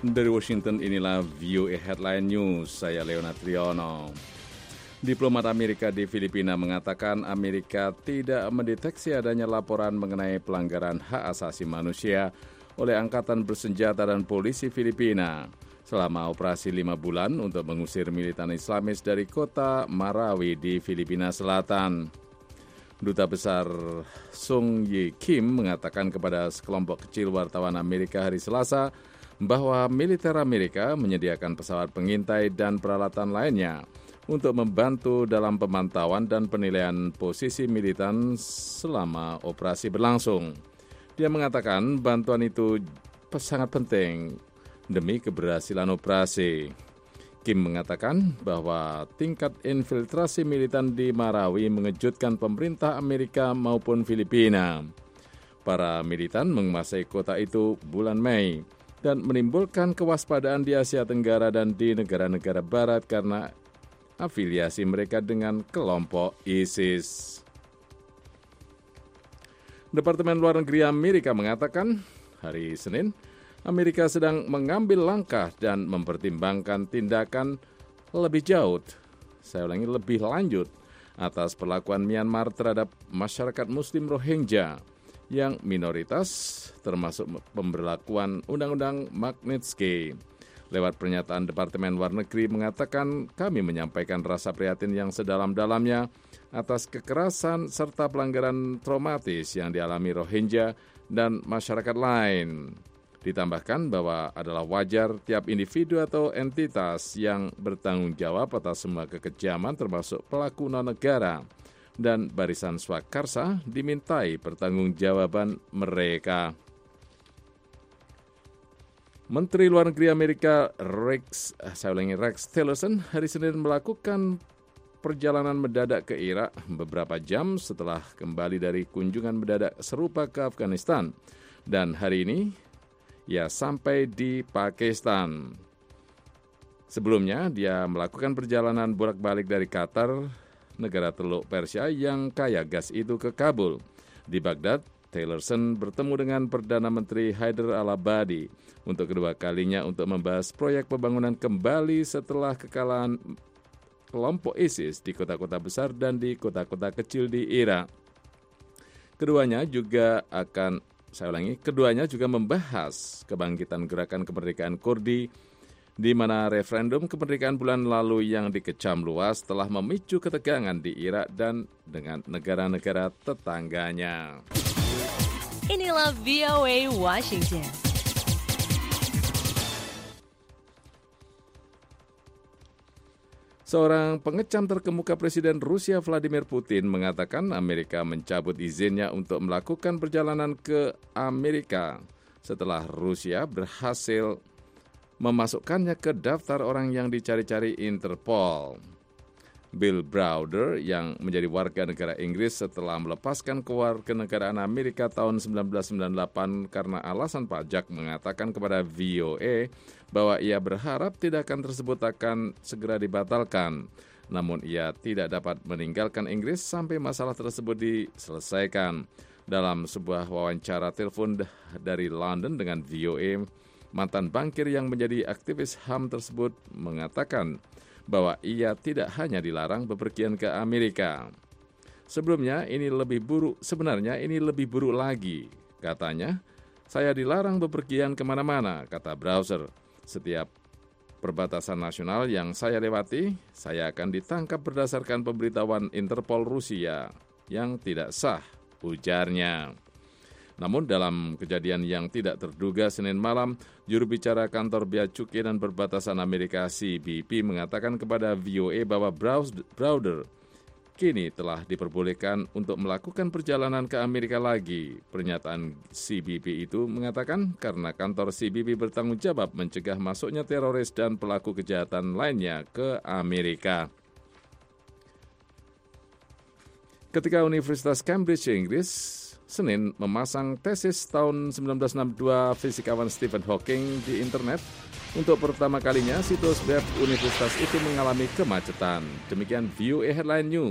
Dari Washington, inilah VOA Headline News. Saya Leonard Triono. Diplomat Amerika di Filipina mengatakan Amerika tidak mendeteksi adanya laporan mengenai pelanggaran hak asasi manusia oleh Angkatan Bersenjata dan Polisi Filipina selama operasi 5 bulan untuk mengusir militan Islamis dari kota Marawi di Filipina Selatan. Duta Besar Sung Yi Kim mengatakan kepada sekelompok kecil wartawan Amerika hari Selasa bahwa militer Amerika menyediakan pesawat pengintai dan peralatan lainnya untuk membantu dalam pemantauan dan penilaian posisi militan selama operasi berlangsung. Dia mengatakan bantuan itu sangat penting demi keberhasilan operasi. Kim mengatakan bahwa tingkat infiltrasi militan di Marawi mengejutkan pemerintah Amerika maupun Filipina. Para militan menguasai kota itu bulan Mei dan menimbulkan kewaspadaan di Asia Tenggara dan di negara-negara barat karena afiliasi mereka dengan kelompok ISIS. Departemen Luar Negeri Amerika mengatakan hari Senin, Amerika sedang mengambil langkah dan mempertimbangkan tindakan lebih lanjut atas perlakuan Myanmar terhadap masyarakat Muslim Rohingya yang minoritas termasuk pemberlakuan Undang-Undang Magnitsky. Lewat pernyataan Departemen Luar Negeri mengatakan kami menyampaikan rasa prihatin yang sedalam-dalamnya atas kekerasan serta pelanggaran traumatis yang dialami Rohingya dan masyarakat lain. Ditambahkan bahwa adalah wajar tiap individu atau entitas yang bertanggung jawab atas semua kekejaman termasuk pelaku non-negara dan barisan swakarsa dimintai pertanggungjawaban mereka. Menteri Luar Negeri Amerika Rex Tillerson hari Senin melakukan perjalanan mendadak ke Irak beberapa jam setelah kembali dari kunjungan mendadak serupa ke Afghanistan. Dan hari ini ia sampai di Pakistan. Sebelumnya dia melakukan perjalanan bolak-balik dari Qatar, negara Teluk Persia yang kaya gas itu, ke Kabul. Di Baghdad, Tillerson bertemu dengan Perdana Menteri Haider al-Abadi untuk kedua kalinya untuk membahas proyek pembangunan kembali setelah kekalahan kelompok ISIS di kota-kota besar dan di kota-kota kecil di Irak. Keduanya juga membahas kebangkitan gerakan kemerdekaan Kurdi, di mana referendum kemerdekaan bulan lalu yang dikecam luas telah memicu ketegangan di Irak dan dengan negara-negara tetangganya. Inilah VOA Washington. Seorang pengecam terkemuka Presiden Rusia Vladimir Putin mengatakan Amerika mencabut izinnya untuk melakukan perjalanan ke Amerika setelah Rusia berhasil memasukkannya ke daftar orang yang dicari-cari Interpol. Bill Browder yang menjadi warga negara Inggris setelah melepaskan kewarganegaraan Amerika tahun 1998 karena alasan pajak mengatakan kepada VOA bahwa ia berharap tindakan tersebut akan segera dibatalkan. Namun ia tidak dapat meninggalkan Inggris sampai masalah tersebut diselesaikan. Dalam sebuah wawancara telepon dari London dengan VOA, mantan bankir yang menjadi aktivis HAM tersebut mengatakan bahwa ia tidak hanya dilarang bepergian ke Amerika. Sebenarnya ini lebih buruk lagi. Katanya, saya dilarang bepergian kemana-mana, kata Browser. Setiap perbatasan nasional yang saya lewati, saya akan ditangkap berdasarkan pemberitahuan Interpol Rusia yang tidak sah, ujarnya. Namun dalam kejadian yang tidak terduga Senin malam, juru bicara kantor Bea Cukai dan Perbatasan Amerika CBP mengatakan kepada VOA bahwa Browder kini telah diperbolehkan untuk melakukan perjalanan ke Amerika lagi. Pernyataan CBP itu mengatakan karena kantor CBP bertanggung jawab mencegah masuknya teroris dan pelaku kejahatan lainnya ke Amerika. Ketika Universitas Cambridge, Inggris, Senin memasang tesis tahun 1962 fisikawan Stephen Hawking di internet, untuk pertama kalinya situs web universitas itu mengalami kemacetan. Demikian VOA Headline News.